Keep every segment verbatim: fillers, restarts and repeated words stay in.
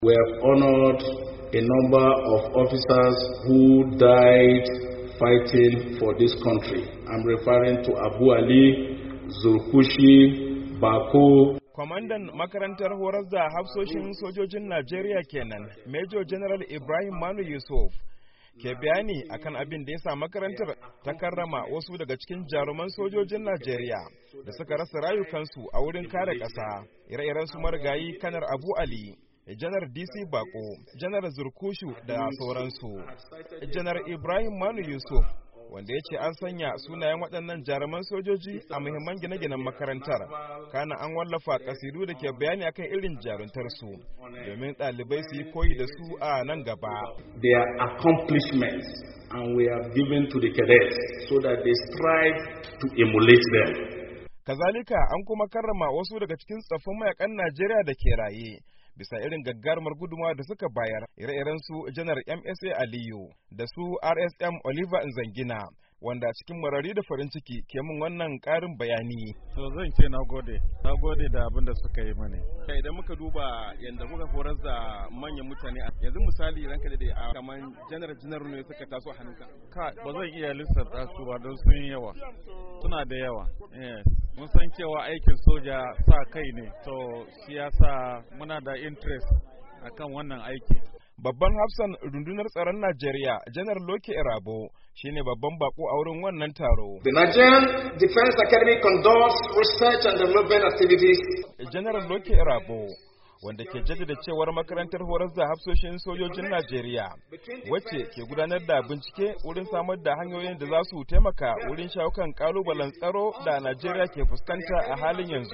We have honored a number of officers who died fighting for this country. I'm referring to Abu Ali, Zulkushi, Bako. Kwamandan makarantar horar da hafsoshin sojojin Najeriya kenan, Major General Ibrahim Manu Yusuf, ke bayani akan abin da ya sa makarantar ta karrama wasu daga cikin jaruman sojojin Najeriya da suka rasa rayukansu a wurin kare ƙasa, ire-iren su marigayi Kanar Abu Ali, Janar D C Bako, Janar Zurkushu da sauransu. Janar Ibrahim Manu Yusuf, wanda ya ce an sanya sunayen waɗannan jaruman sojoji a muhimman gine-ginen makarantar, kana an wallafa kasidu da ke bayani akan irin jaruntarsu domin ɗalibai su yi koyi da su a nan gaba. Their accomplishments and we have given to the cadets so that they strive to emulate them. Kazalika an kuma karrama wasu daga cikin tsoffin mayakan Najeriya da ke raye bisa irin gaggarumar gudunmawa da suka bayar, ire-iren su Janar M S A Aliyu da su R S M Oliver Nzangina, wanda cikin marari da farin ciki ke min wannan ƙarin bayani. To zan ce na gode, na gode da abin da suka yi mani. Kai idan muka duba yadda kuka horar da manyan mutane, yanzu misali ranka da a kaman janar janar ne suka taso a hannunka. Ka ba zan iya lissafta su ba don sun yi yawa, suna da yawa. Yes. Mun san cewa aikin soja sa kai ne, to shi yasa muna da interest akan wannan aiki. Babban hafsan rundunar tsaron Najeriya, Janar Loke Irabo, shine babban bako a wurin wannan taro. The Nigerian Defense Academy conducts research and development activities. Janar Loke Irabo, wanda ke jaddada cewar makarantar horar da hafsoshin sojojin Najeriya, wacce ke gudanar da bincike wurin samar da hanyoyin da za su taimaka wurin shawo kan kalubalen tsaro da Najeriya ke fuskanta a halin yanzu.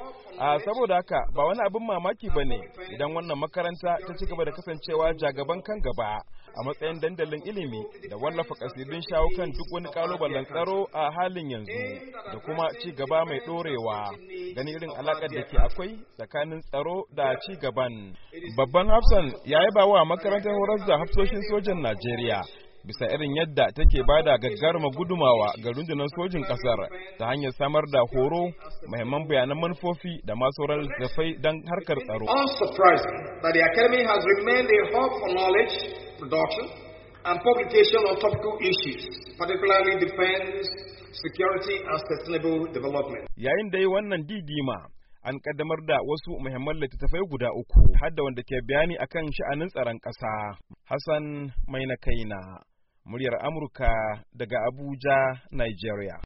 A saboda haka ba wani abin mamaki ba ne idan wannan makaranta ta ci gaba da kasancewa jagaban kan gaba a matsayin dandalin ilimi da wallafa kasidun shawo kan duk wani kalubalen tsaro a halin yanzu da kuma ci gaba mai dorewa, gani irin alakar da ke akwai tsakanin tsaro da ci gaban. Babban hafsan ya yaba wa makarantar horar da hafsoshin sojan Najeriya bisa irin yadda take bada gaggarumar gudumawa ga rundunar sojin kasar ta hanyar samar da horo, muhimman bayanan manufofi da masu sauran littattafai don harkar tsaro. Unsurprising that the academy has remained a hub for knowledge production and publication on topical issues, particularly defense, security and sustainable development. Yayin da yi wannan didima, an kaddamar da wasu muhimman littattafai guda uku, har da wanda ke bayani akan sha'anin tsaron ƙasa. Hassan Mai na kaina, muryar Amurka daga Abuja, Nigeria.